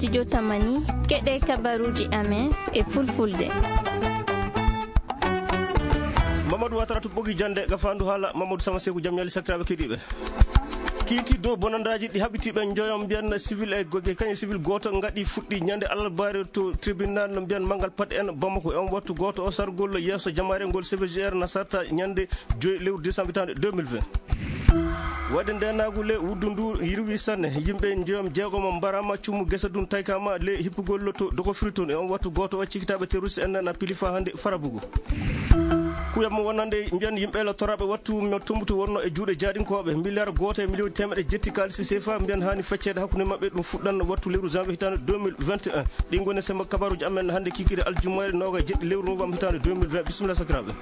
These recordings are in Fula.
Studio Tamani keɗe kabaruji amen e fulfulde. Mamadou Watara to bogi jande gafandu hala Mamadou Sama Sekou jam nyali sakrabe kedibe kiiti do bonandaji di habitibe njoyam biyan civil e goge kany civil goto ngadi fuddi nyande albare to tribunal no biyan mangal pat en Bamako on wattu goto o sargol yeso jamaare ngol CVGR na sarta nyande 2 lewru décembre 2020 wadde ndenagule wuddundu yirwi sanne yimbe njom jeegoma barama cumu gesa dun taykama le hippugol to doko friton e on wattu goto o cikitabe terroriste en na pilifa hande farabugo kuyam wonande mbiyan yimbe la torabe wattu no tumbutu wonno e juude jaadinkobe milliard goto e million temede jetti kalisi CFA mbiyan hani faccede hakkunde mabbe dum fuddan wattu lewru janvier hitande 2021 di ngone sema kabaruji amen hande kikide aljumaire noga jeddi lewru novembre hitande 2020 bismillah sakrabe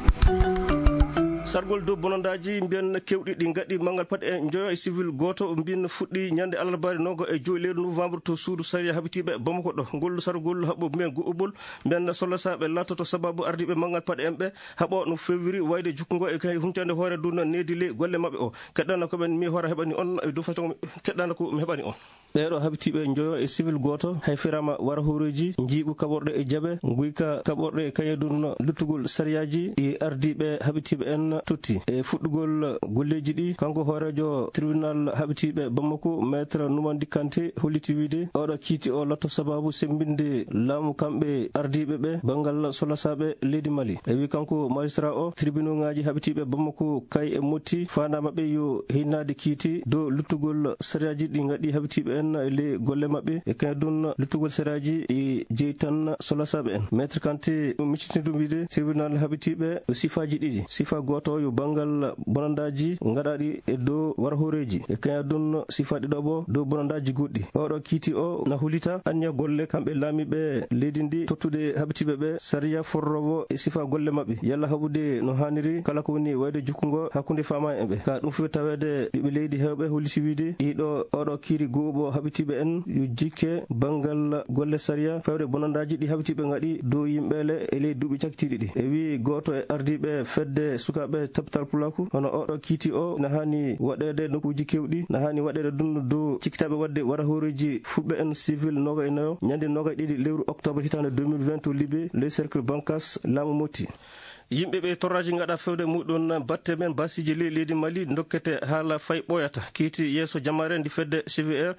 sargol do bonandaji mbiyan kewdi di ngadi mangal pat e njoyo e civil goto mbin fuddi nyande alarbare nogo e joy leer novembre to suudu sariya habitibe Bamako do ngol sargol habbo men goobol mbiyan solasabe latoto sababu ardibe mangal pat embe habo no février wayde jukkungo e kay huntande hoore dun nedile golle mabbe o keddana ko ben mi hoore hebani on e do fato keddana ko mi hebani on beedo habitibe njoyo e civil goto hay firama wara horeji jibu kaborde e jabe guyka kaborde e kayedun luttugol sariyaji e ardibe habitibe en tutti e fuddugol golleji di kanko horejo tribunal habitibe Bamako maître Numandi Kanté holiti wiide odo kiti o lotto sababu sembinde laamu kambe ardibe be bangal solasabe leydi Mali e wi kanko magistrat o tribunal ngaji habitibe Bamako kay e motti fana mabbe yo hinade kiti do luttugol sariyaji di ngadi habitibe en le golle mabbe e kaydun luttugol sariyaji e jeytan solasabe en maître Kanté micitidu wiide tribunal habitibe sifaji didi sifa goto yo bangal bonandaji ngadadi e do war horeji e kaydun sifadi dobo do bonandaji guddi odo kiti o na hulita anya golle kambe lamibe ledindi tottude habitibe be sariya forrobo e sifa golle mabbe yalla habude no haniri kala ko woni wayde jukkungo hakkunde fama embe ka dum fu tawede bibe leydi hewbe holisi wiide ido odo kiri goobo habitibe en yu jikke bangal golle sariya fawde bonandaji di habitibe ngadi do yimbele e ley dubi caktidi di e wi goto e ardibe fedde sukabe tabtal pulaku hono odo kiti o na hani wadede nokuji kewdi na hani wadede dundu do cikitabe wadde wara horeji fubbe en civil noga eno nyande noga didi lewru octobre hitande 2020 to Libé le cercle bankas lamu moti yimbe be torraji ngada fewde mudon batte men basiji leydi Mali dokkete hala fay boyata kiti yeso jamaare ndi fedde CVR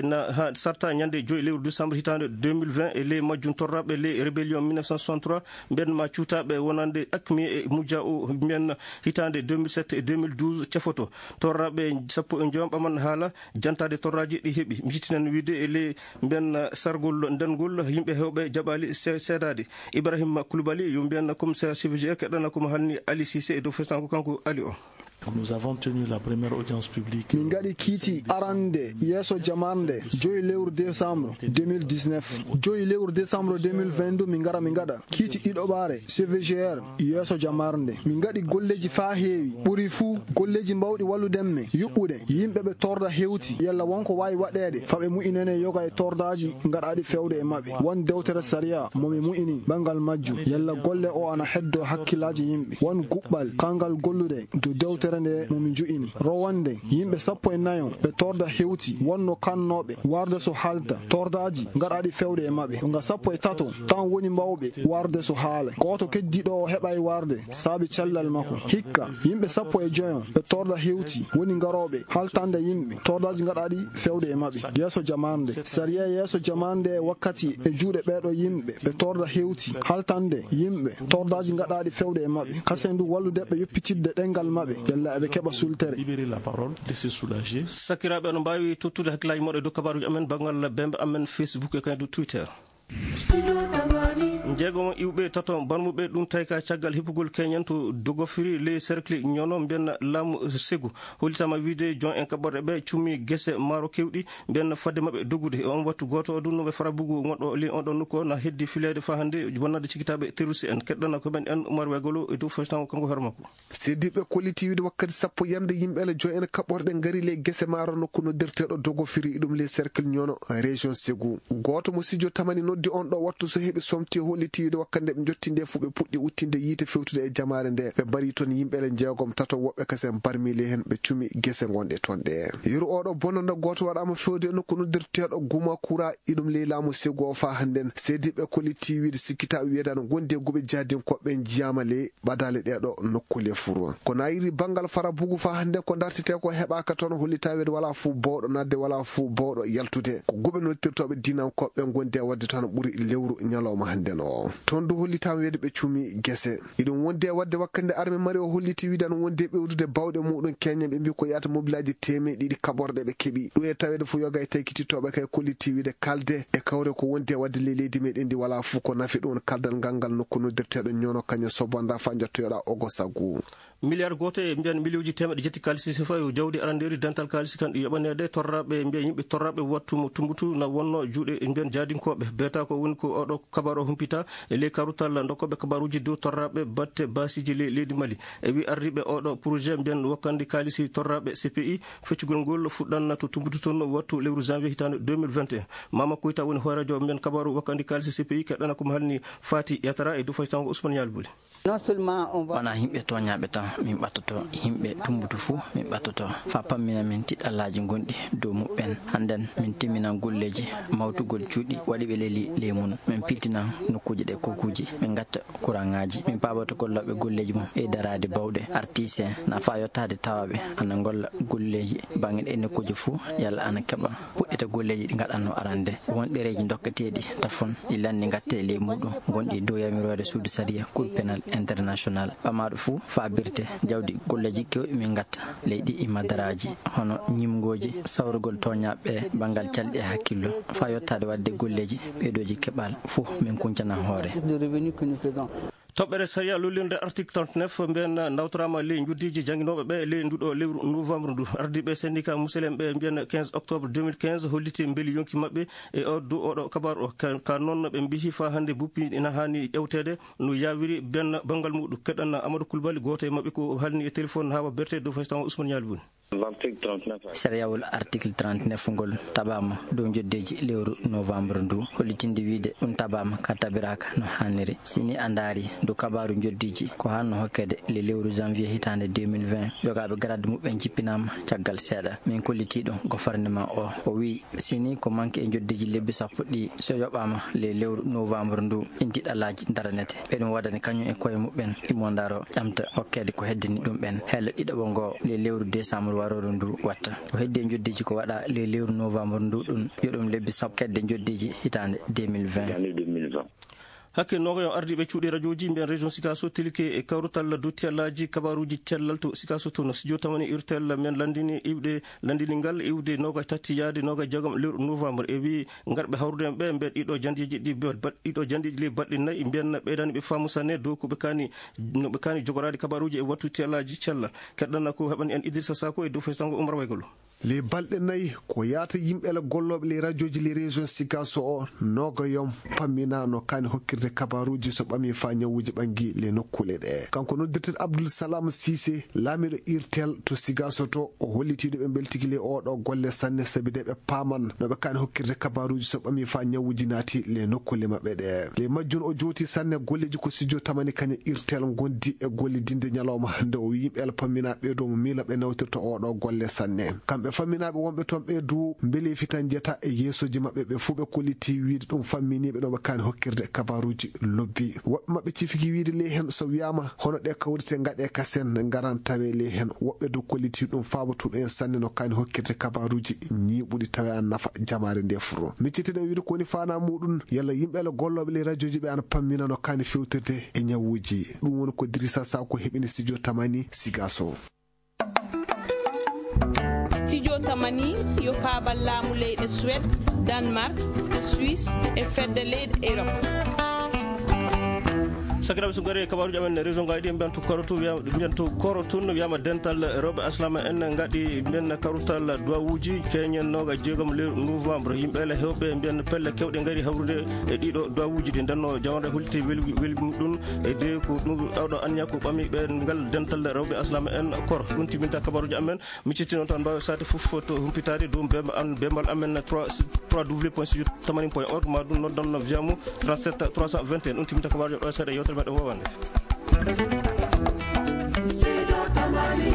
na sarta nyande joy lewru décembre hitande 2020 e le majjun torrabe le rébellion 1963 ben ma ciutabe wonande akmi e muja o men hitande 2007 et 2012 cefoto torrabe sappo en jom baman hala jantade torraji di hebi mitinen wide e le ben sargol ndengol yimbe hewbe jabali sedade Ibrahim Koulibaly yo ben commissaire CVR kedana ko hanni Ali Cissé e do festanko kanko Ali o. Nous avons tenu la première audience publique. Mingadi kiti arande yeso jamande joy lewru décembre 2019 joy lewru décembre 2022 mingada kiti ido bare CVGR yeso jamarde mingadi golleji fa heewi buri fu golleji mbawdi walludemme yubbude yimbe be torda hewti yalla wonko wayi wadede fabe mu'inene yoga e tordaji ngadadi fewde e mabbe won dewtere sariya momi mu'ini bangal majju yalla golle o ana heddo hakkilaji yimbe won gubbal kangal gollude do dewtere nde momi ju'ini rowande yimbe sappo e nayo be torda hewti wonno kannobe warde so halta tordaji ngadadi fewde e mabbe nga sappo e tato tan woni mbawbe warde so haala goto keddido heba e warde sabi cellal makko hikka yimbe sappo e joyon be torda hewti woni ngarobe haltande yimbe tordaji ngadadi fewde e mabbe yeso jamande sariya yeso jamande wakkati e juude beedo yimbe be torda hewti haltande yimbe tordaji ngadadi fewde e mabbe kasendu wallude be yoppitidde dengal mabbe yalla be keba sultere libérer la parole de se soulager sakirabe no mbawi tottude hakkilaji modde do kabaruji amen bangal bembe amen Facebook e kaydu Twitter jeegom iwbe tato banmube dum tayka caggal hippugol kenyan to dogofiri le cercle nyono ben lamu segu holitama wiide jon en kaborde be cumi gese maro kewdi ben fadde mabbe dogude on wattu goto dun no be farabugu ngodo li on don ko na heddi filede fa hande wonnade cikitabe terroriste en keddana ko ben en Umar Wegolo e do fastan ko hormako seddibe koliti wiide wakkati sappo yande yimbe le jon en kaborde ngari le gese maro nokku no dertedo dogofiri dum le cercle nyono région segu goto mo sijo tamani noddi on do wattu so hebi somti holi holliti wakkande ɓe jottinde fu ɓe puɗɗi uttinde yiite fewtude e jamare nde ɓe mbari toon yimɓele jeegom tato woɓɓe kasen barmili hen ɓe cumi gese gonɗe toon ɗe yeru oɗo bonnoɗo goto waɗama fewde e nokku noddirteɗo Guma Kura iɗum leelamu Sego fa hannden sediɓe kolliti wiide sikkita wiyedano gonde guɓe jadinkoɓɓe jiyama le ɓadale ɗeɗo nokkule furu ko nayiri bangal fara bugu fa hande ko dartete ko heɓaka toon hollita wiide wala fu bawɗo nadde wala fu bawɗo yaltude ko guɓe noddirtoɓe dinankoɓɓe gonde wadde toon ɓuuri lewru ñalawma hannden o toon du hollitama wiide ɓe cumi gese iɗum wonde wadde wakkande arme mari o holliti wiidano wonde ɓewdude bawɗe muɗum keñe ɓe mbi ko yata mobilaji temeɗiɗi kaɓorɗe ɓe keeɓi ɗum e tawede fu yoga e taykitittoɓe kay kolliti wiide kalde e kawre ko wonde wadde leydi meɗen ndi wala fu ko nafi ɗum kaldal ngal nokku noddirteɗo ñono kañum sobonda fa jottoyoɗa ogo sagu milliard goto e mbiyan milliuji temeɗe jetti kalisi sifa yo jawdi aranderi dental kalisi kan ɗi yoɓanede torraɓe mbiya yimɓe torraɓe wattumo tumbutu na wonno juuɗe mbiyan jadinkoɓe beta ko woni ko oɗo kabaru o humpita e ley karutal dokkoɓe kabaruji dow torraɓe batte basiji leydi Mali e wi arriɓe oɗo projet mbiyan wakkandi kalisi torraɓe CPI feccugol ngol fuɗɗanna to tumbutu toon wattu lewru janvier hitande 2021 Mama Koyta woni horadio mbiyan kabaru wakkandi kalisi CPI keɗɗana komo halni Fati Yatara e dufay tango Ousmane Yalbuli wona yimɓe toñaɓe tan min ɓattoto yimɓe tumbutu fuu min ɓattoto fa pammina min tiɗɗallaji gonɗi dow muɓɓen hannden min timminan golleji mawtugol cuuɗi waɗi ɓe leeli leymunu min piltinan nokkuji ɗe kokuji min gatta courant ngaji min paɓoto golloɓe golleji mum e darade bawɗe artisan na fa yottade tawaɓe ana golla golleji banggue ɗe nokkuji fuu yalla ana keeɓa puɗɗita golleji ɗi gaɗanno arande won ɗereji dokketeɗi tafon ɗi lanni gatte e ley muɗum gonɗi dow yamirode suudu saria cour pénal international ɓamaɗo fuu fa birte jawdi golleji kewɗi min gatta leydi imadaraji hono ñimgoji sawrugol toñaɓe bangal calɗi e hakkillo fa yottade wadde golleji ɓeɗoji keɓal fuu min kuncana hoore toɓɓere saria lollirde article 39 mbiyan nawtorama ley juddiji jangguinoɓe ɓe ley nduɗo lewru novembre ndu ardiɓe syndicat musidɓe ɓe mbiyan 15 octobre 2015 holliti beeli yonki mabɓe e oɗo kabaru o ka noon ɓe mbihi fa hande buppi ina hani ƴewtede no yawiri ben banggal muɗum keɗɗan Amadou Coulibaly goto e mabɓe ko halni e téléphone hawa berte dow fastan Ousmane Yalbuni sariyawol article 39 ngol taɓama dow joddeji lewru novembre ndu hollitinde wiide ɗum taɓama ka tabiraka no hanniri sini a daari dow kabaru joddiji ko hanno hokkede le lewru janvier hitande 2020 yogaɓe grade muɓɓe jippinama caggal seeɗa min kollitiɗo gouvernement o wi sini ko manque e joddiji lebbi sappo ɗi so yoɓama le lewru novembre ndu intiɗalaji daranete ɓeɗum waɗani kañum e koye muɓɓen immondaro ƴamta hokkede ko heddini ɗum ɓen heella ɗiɗaɓo ngo le lewru décembre waroru ndu watta ko heddi e joddiji ko waɗa le lewru novembre ndu ɗum yoɗum lebbi sappo kedde joddiji hitande 2020 hakke nogoyon ardiɓe cuuɗi radio ji mbiyan région Sikaso tilike e kawrutal duttiyallaji kabaruji cellal to Sikaso to no studio tamani urtel men landini ngal iwde noga tati yaade noga jagam lewru novembre e wi garɓe hawrude ɓe mbiyan ɗiɗo jandiji ɗiɗo jandiji ley balɗe nayyi mbiyan ɓeydani ɓe faamu sanne dow ko ɓe kani jogorade kabaruji e wattu tiyallaji cellal keɗɗanna ko heɓani en Idrissa Sako e dow festango Oumar Waygalo les balɗe nayyi ko yaata yimɓele golloɓe les radioji les région Sikaso o nogoyom pammina no kani hokkirde kabaruji so ɓami fa ñawuji ɓangui le nokkule ɗe kanko noddirten Abdoul Salam Cissé laamiɗo irtel to Sikaso to o hollitiɗo ɓe beltigui le oɗo golle sanne saabi de ɓe paman no ɓe kani hokkirde kabaruji so ɓami fa ñawuji naati le nokkule mabɓe ɗe le majjun o jooti sanne golleji ko studio tamani kaña irtel gondi e gollidinde ñalawma hande o yimɓe pammina ɓeeɗo mo miila ɓe nawtirta oɗo golle sanne kamɓe famminaɓe wonɓe toon ɓeedu beele fitan jeta e yeesoji mabɓe ɓe fuu ɓe kolliti wiide ɗum famminiɓe ɗo ɓe kani hokkirde kabaruji lobbi woɓɓe mabɓe cifiki wiide ley hen so wiyama hono ɗe kawrite gaɗe kasen garan tawe ley hen woɓɓe do kolliti ɗum fabatuɗo en sanne no kani hokkirde kabaruji ñiɓuɗi tawe an nafa jamare nde furo miccitiɗen wiide kowoni fana muɗum yalla yimɓele golloɓe ley radio ji ɓe ana pammina no kani fewtirde e ñawuji ɗum woni ko Idrissa Sako heɓini studio tamani Sikaso. Studio tamani yo paabal laamu leyɗe Suède, Danemark, Suisse e fedde leyɗe Europe. sakiraɓe so gari kabaruji amen région ngaji ɗi mbiyanto korotu mbiyanto korotun wiyama dental rewɓe aslama en gaɗi mbiyen karutal duwawuji keñen noga jeegom lewru novembre yimɓele hewɓe mbiyen pelle kewɗe gaari hawrude e ɗiɗo duwawuji ɗi ndenno jamanɗe holliti welmi ɗum e de ko ɗum ɗawɗo anniya ko ɓami ɓe ngal dental rewɓe aslama en koro ɗum timinta kabaruji amen mi cittino tan mbawi sade foof to humpitade dow bemal amen 3w.studio80.org ma ɗum noddanno wiyamu 37 321 ɗum timinta kabaruji ɗo seeɗa yewtere meɗen wowande